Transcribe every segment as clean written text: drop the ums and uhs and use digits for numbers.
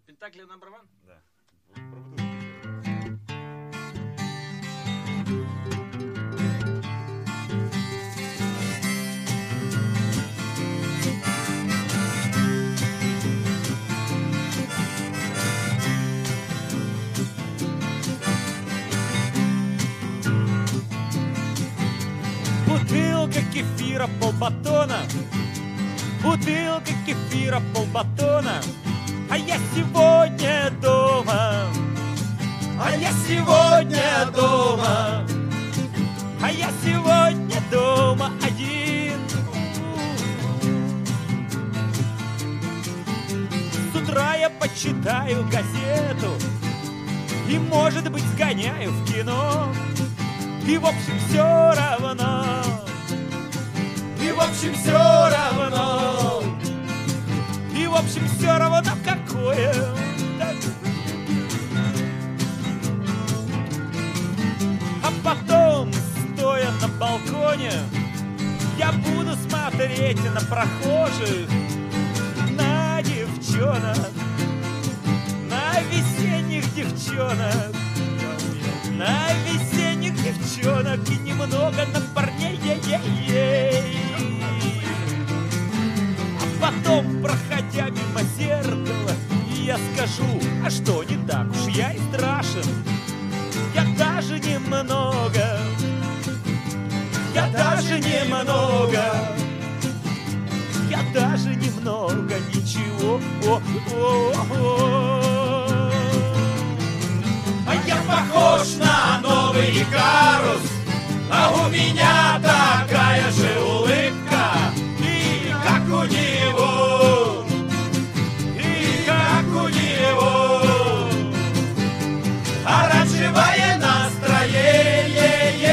Пентакли номер 1? Да. Бутылка кефира, полбатона. Бутылка кефира, полбатона. А я сегодня дома. А я сегодня дома. А я сегодня дома один. С утра я почитаю газету и, может быть, сгоняю в кино. И в общем все равно. И в общем все равно. И в общем все равно какое. А потом, стоя на балконе, я буду смотреть на прохожих, на девчонок, на весенних девчонок, на весенних девчонок и немного на парней. А потом, проходя мимо зеркала, я скажу: а что, не так уж я и страшен. Я даже немного, я даже немного, я даже немного ничего. А я похож на новый Икарус, а у меня такая же улыбка, и как у него, и как у него оранжевое настроение.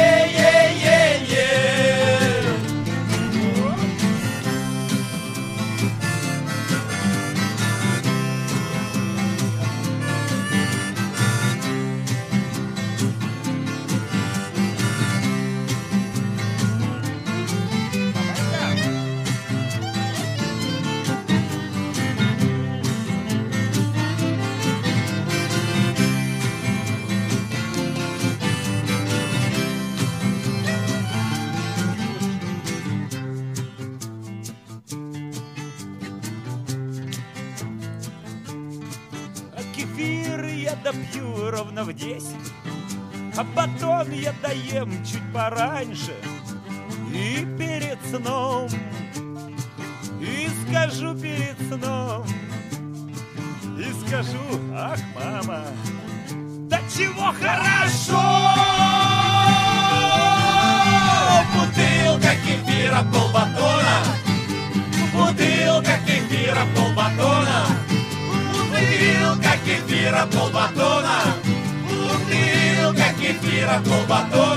Кефир я допью ровно в 10, а батон я доем чуть пораньше. И перед сном, и скажу перед сном, и скажу: ах, мама, да чего хорошо! Бутылка кефира, полбатона. Бутылка кефира, полбатона. Бутылка кефира, полбатона. Бутылка кефира, полбатона.